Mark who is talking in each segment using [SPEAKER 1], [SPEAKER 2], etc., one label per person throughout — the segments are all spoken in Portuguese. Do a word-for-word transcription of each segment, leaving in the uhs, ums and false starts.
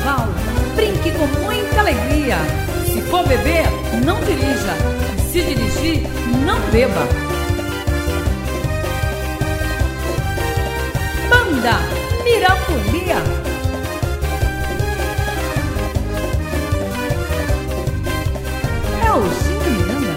[SPEAKER 1] carnaval, brinque com muita alegria. Se for beber, não dirija. E se dirigir, não beba. Banda Mirafolia. É o Chico Miranda.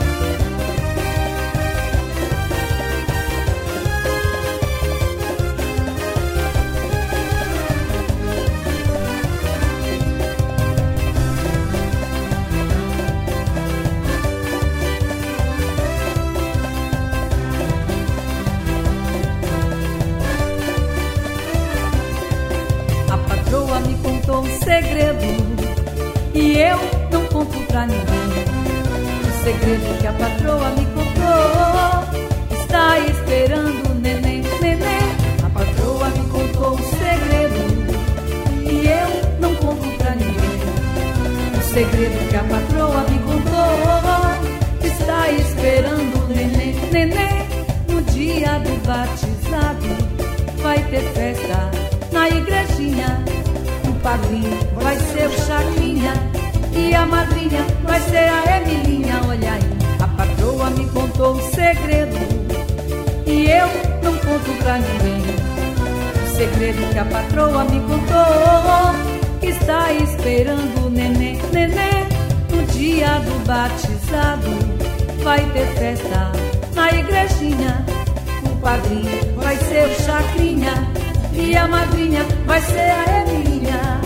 [SPEAKER 1] E eu não conto pra ninguém. O segredo que a patroa me contou está esperando o neném, neném. A patroa me contou um segredo e eu não conto pra ninguém. O segredo que a patroa me contou está esperando o neném, neném. No dia do batizado vai ter festa na igrejinha. O padrinho vai ser o Chacrinha e a madrinha vai ser a Emilinha. Olha aí, a patroa me contou um segredo e eu não conto pra ninguém. O segredo que a patroa me contou está esperando o neném, neném. No dia do batizado vai ter festa na igrejinha. O padrinho vai ser o Chacrinha e a madrinha vai ser a Emilinha.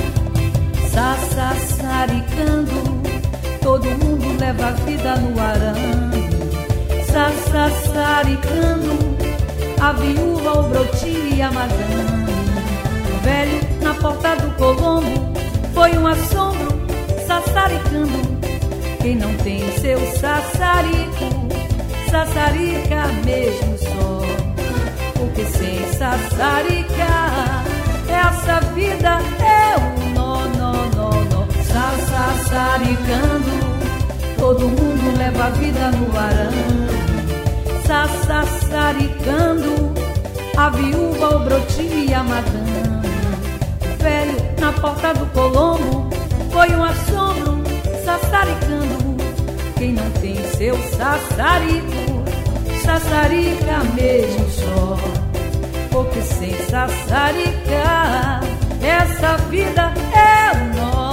[SPEAKER 1] Sassaricando, todo mundo leva a vida no arame. Sassaricando, a viúva, o brotinho e a madame. O velho na porta do Colombo foi um assombro. Sassaricando, quem não tem seu sassarico, sassarica mesmo só. Porque sem sassarica, essa vida é um nó, nó, nó, nó. Sassaricando, todo mundo leva a vida no arame. Sassaricando, a viúva, o brotinho e a madame. O velho na porta do Colombo foi um assombro. Sassaricando, quem não tem seu sassarico, sassarica mesmo só. Porque sem sassarica, essa vida é um nó.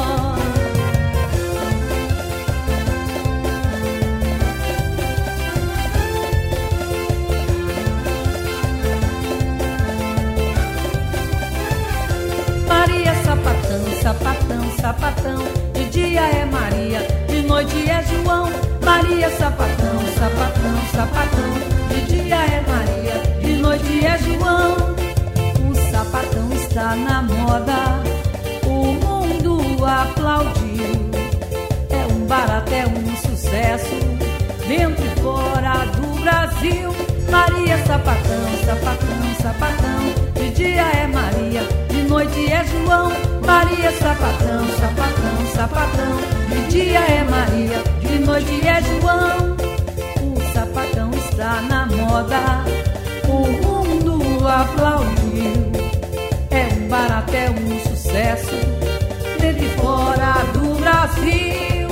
[SPEAKER 1] Maria sapatão, sapatão, sapatão, de dia é Maria, de noite é João. Maria sapatão, sapatão, sapatão, de dia é Maria, de noite é João. O sapatão está na moda, o mundo aplaudiu. É um barato, é um sucesso, dentro e fora do Brasil. Maria sapatão, sapatão, sapatão, de dia é Maria, de noite é João. Maria sapatão, sapatão, sapatão, de dia é Maria, de noite é João. O sapatão está na moda, o mundo aplaudiu. É um barato, é um sucesso, dentro e fora do Brasil.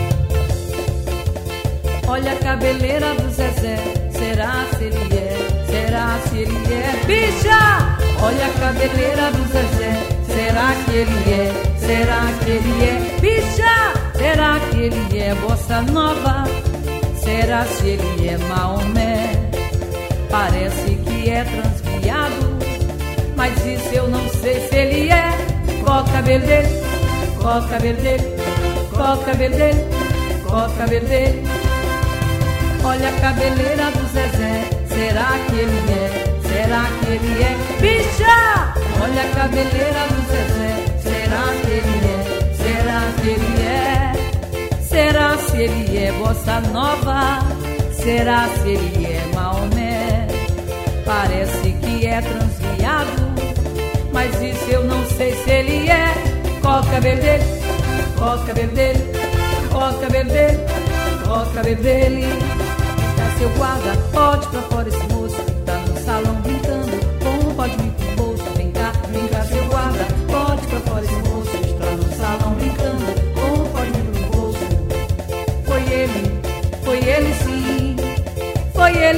[SPEAKER 1] Olha a cabeleira do Zezé, será se ele é, será se ele é bicha? Olha a cabeleira do Zezé, será que ele é, será que ele é bicha? Será que ele é bossa nova? Será se ele é Maomé? Parece que é transviado, mas isso eu não sei se ele é. Qual o cabelo dele? Qual o cabelo dele? Qual o cabelo dele? Qual o cabelo dele? Olha a cabeleira do Zezé, será que ele é, será que ele é bicha? Olha a cabeleira do Zezé, será que ele é, será que ele é? Será se ele é bossa nova? Será se ele é Maomé? Parece que é transviado, mas isso eu não sei se ele é. Qual o cabelo dele? Qual o cabelo dele? Qual o cabelo dele? Qual o cabelo dele? Tá seu guarda, pode pra fora esse moço que tá no salão brincando. Como pode vir pro bolso? Vem cá, vem cá, seu guarda, pode pra fora esse moço que está no salão.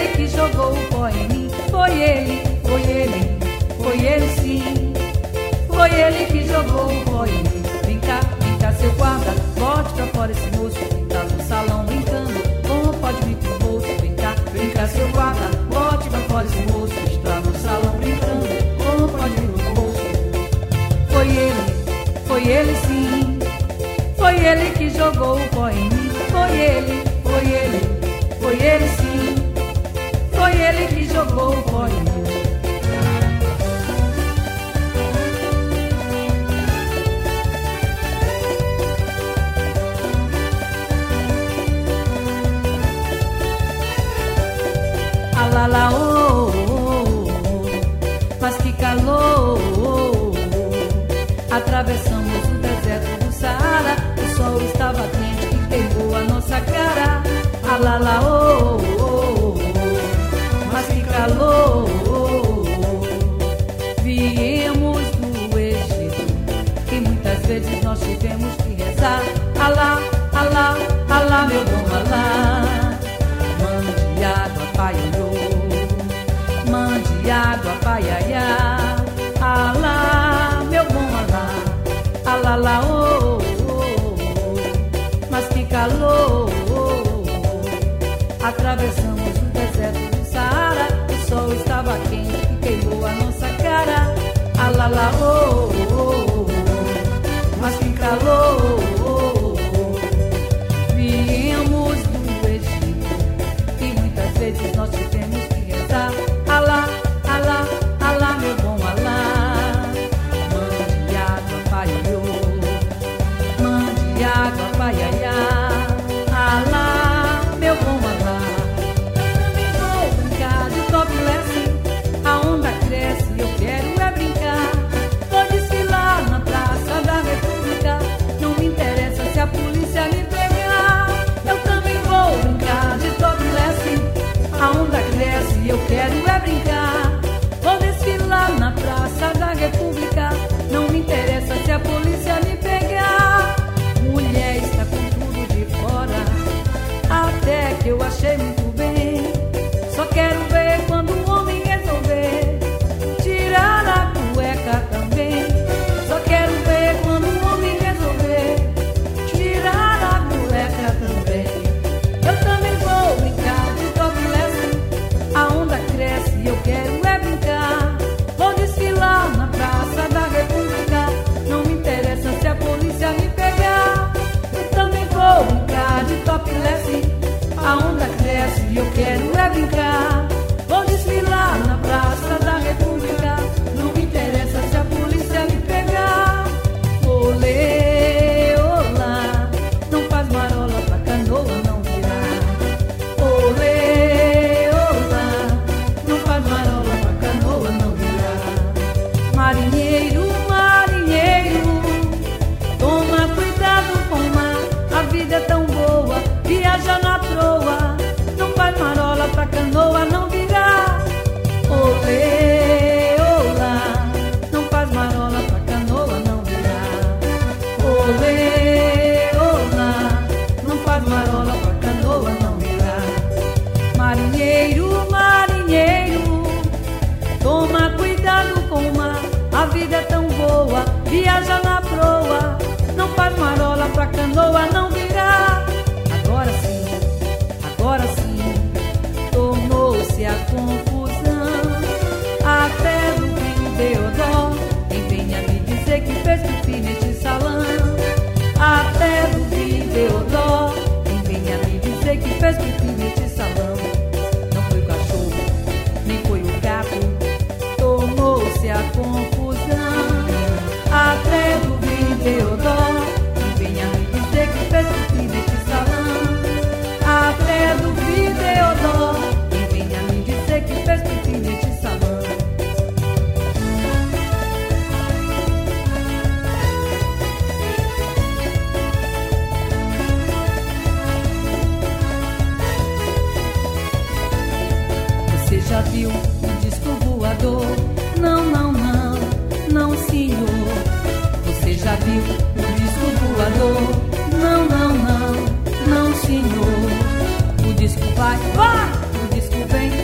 [SPEAKER 1] ele que jogou o pó em mim. Foi ele, foi ele, foi ele sim. Foi ele que jogou o pó em mim. Vem cá, vem cá, seu guarda, bote pra fora esse moço. Tá no salão brincando, como pode vir pro bolso? Vem cá, vem cá, seu guarda, bote pra fora esse moço. Está no salão brincando, como pode vir pro bolso? Foi ele, foi ele sim. Foi ele que jogou o pó em mim. Foi ele, foi ele, foi ele sim. Foi ele que jogou o pó em mim. Alala, oh, oh, oh, mas que calor. Atravessamos o deserto do Saara. O sol estava quente e queimou a nossa cara. Alala, oh, oh, oh, mas que calor. Viemos do Egito e muitas vezes nós tivemos que rezar. Alá, alá, alá, meu bom alá. Mande água, pai, oh, mande água, pai, ai, ai. Alá, meu bom alá. Alá, lá, oh, oh, oh, mas que calor. Atravessamos o deserto do Saara. O sol estava quente e queimou a nossa cara. Alá, lá, oh, oh, oh, mas que calor. Viemos do Egito e muitas vezes nós tivemos que rezar. Alá, alá, alá, meu bom alá. Mande água, pai, oh, mande água, pai, ai, ai. Alá, meu bom alá. Vou brincar de topless, a onda cresce, eu quero é brincar. Vou desfilar na Praça da República, não me interessa se a polícia me pegar. Eu também vou brincar de topless, a onda cresce, eu quero é brincar. Vou desfilar na Praça da República, não me interessa se a polícia me pegar. Mulher está com tudo de fora, até que eu achei muito bem. Só quero ver quando o homem resolver tirar a cueca também. Só quero ver quando o homem resolver tirar a cueca também. Eu também vou brincar de topless, a onda cresce e eu quero é brincar. Vou desfilar na Praça da República, não me interessa se a polícia me pegar. Eu também vou brincar de topless, a onda cresce e eu quero é brincar. Vou desfilar na Praça da República, não me interessa se a polícia me pegar. Olê, olá, não faz marola pra canoa não virar. Olê, olá, não faz marola pra canoa não virar. Marinheiro, marinheiro, toma cuidado com o mar. A vida é tão boa, viaja na proa, não faz marola pra canoa não virar. Olê, olá, não faz marola pra canoa não virar. Olê, olá, não faz marola pra canoa não virar. Marinheiro, marinheiro, toma cuidado com o mar. A vida é tão boa, viaja na proa, não faz marola pra canoa não virar. Agora sim, agora sim, tornou-se a confusão. Até do Rio Deodó, quem venha me dizer que fez pipi neste salão. Até do Rio Deodó, quem venha me dizer que fez pipi neste salão. Não foi o cachorro, nem foi o gato, tornou-se a confusão. Até do Rio Deodó, quem venha me dizer que fez pipi neste salão. Até do Rio Deodó, quem venha me dizer que fez pipi neste salão. Você já viu um disco voador? Não, não, não, não, senhor. Você já viu um disco voador? Não, não, não, não, senhor. O disco vai, vai, o disco vem.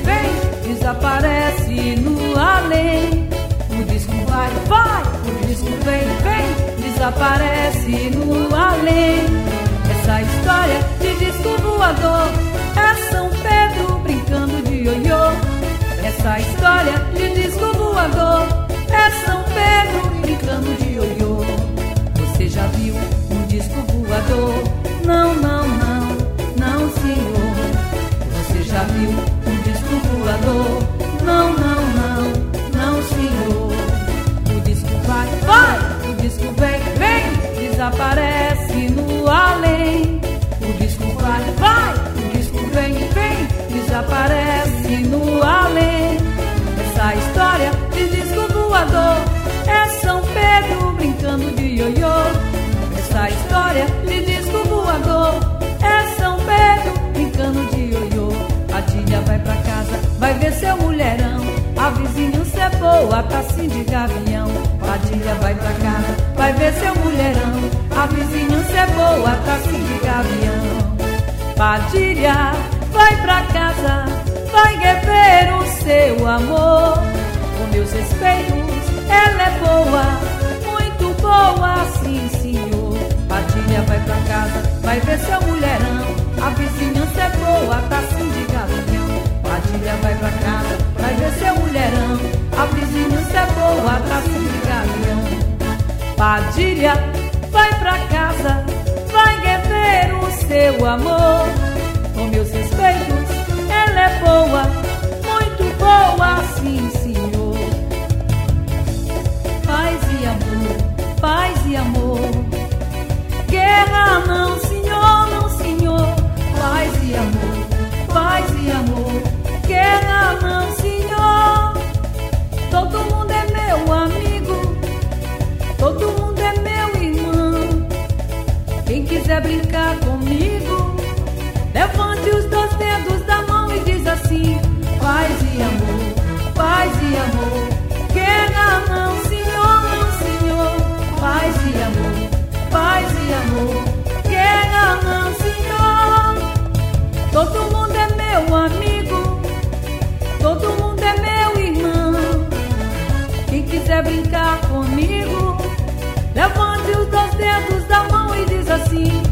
[SPEAKER 1] no além. O disco vai, vai, o disco vem, vem, desaparece no além. Essa história de disco voador é São Pedro brincando de ioiô. Essa história de disco voador é São Pedro brincando de ioiô. Você já viu um disco voador? Não, não, não, não, senhor. Você já viu um disco voador? Não, não, não, não, senhor. O disco vai, vai, o disco vem, vem, desaparece no além. O disco vai, vai, o disco vem, vem, desaparece no além. Essa história de disco voador é São Pedro brincando de ioiô. Essa história de disco voador é São Pedro brincando de ioiô. A Dília vai pra casa, vai ver seu mulherão. A vizinhança é boa, tá assim de gavião. A Dília vai pra casa, vai ver seu mulherão. A vizinhança é boa, tá assim de gavião. Padilha vai pra casa, vai rever o seu amor. Com meus respeitos, ela é boa, muito boa, sim, senhor. Padilha vai pra casa, vai ver seu mulherão. A vizinhança é boa, tá assim de gavião. Padilha vai pra casa, vai ver seu mulherão. A vizinhança é boa, tá assim de gavião. Padilha vai pra casa, vai rever o seu amor. Com meus respeitos, ela é boa, muito boa, sim, senhor. Paz e amor, paz e amor. Guerra não, senhor, não, senhor. Paz e amor, paz e amor. Guerra não, senhor. Todo mundo é meu amigo, todo mundo é meu irmão. Quem quiser brincar comigo, levante os dois dedos da mão e diz assim: paz e amor, paz e amor. Guerra não, senhor, não, senhor. Paz e amor, paz e amor. Guerra não, senhor. Todo mundo é meu amigo, todo mundo é meu irmão. Quem quiser brincar comigo, levante os dois dedos da mão e diz assim: